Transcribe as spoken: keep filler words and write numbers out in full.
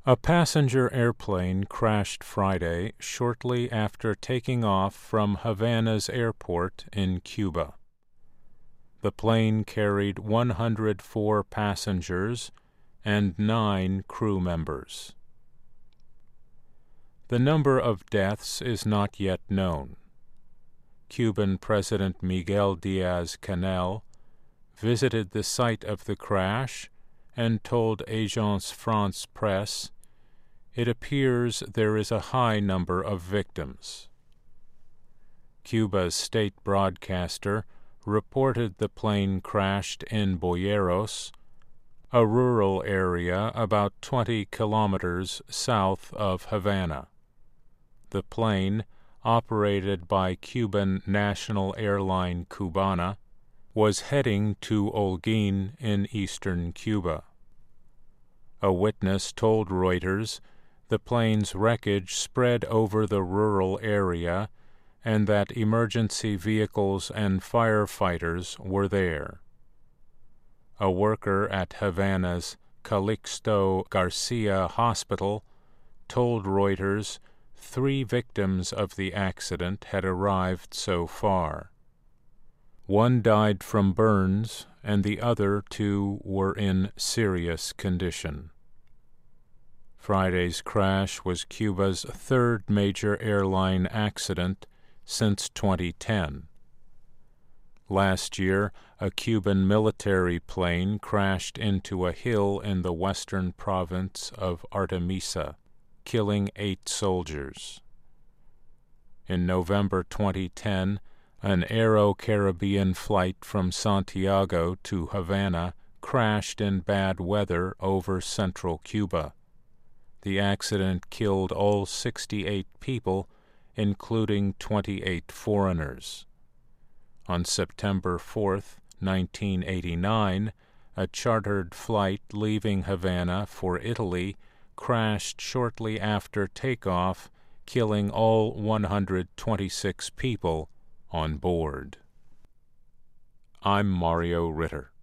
A passenger airplane crashed Friday shortly after taking off from Havana's airport in Cuba. The plane carried one hundred four passengers and nine crew members. The number of deaths is not yet known. Cuban President Miguel Diaz-Canel visited the site of the crash and told Agence France-Presse, "It appears there is a high number of victims." Cuba's state broadcaster reported the plane crashed in Boyeros, a rural area about twenty kilometers south of Havana. The plane, operated by Cuban national airline Cubana, was heading to Holguin in eastern Cuba. A witness told Reuters the plane's wreckage spread over the rural area and that emergency vehicles and firefighters were there. A worker at Havana's Calixto Garcia Hospital told Reuters three victims of the accident had arrived so far. One died from burns, and the other two were in serious condition. Friday's crash was Cuba's third major airline accident since twenty ten. Last year, a Cuban military plane crashed into a hill in the western province of Artemisa, killing eight soldiers. In November twenty ten, an Aero Caribbean flight from Santiago to Havana crashed in bad weather over central Cuba. The accident killed all sixty-eight people, including twenty-eight foreigners. On September fourth, nineteen eighty-nine, a chartered flight leaving Havana for Italy crashed shortly after takeoff, killing all one hundred twenty-six people on board. I'm Mario Ritter.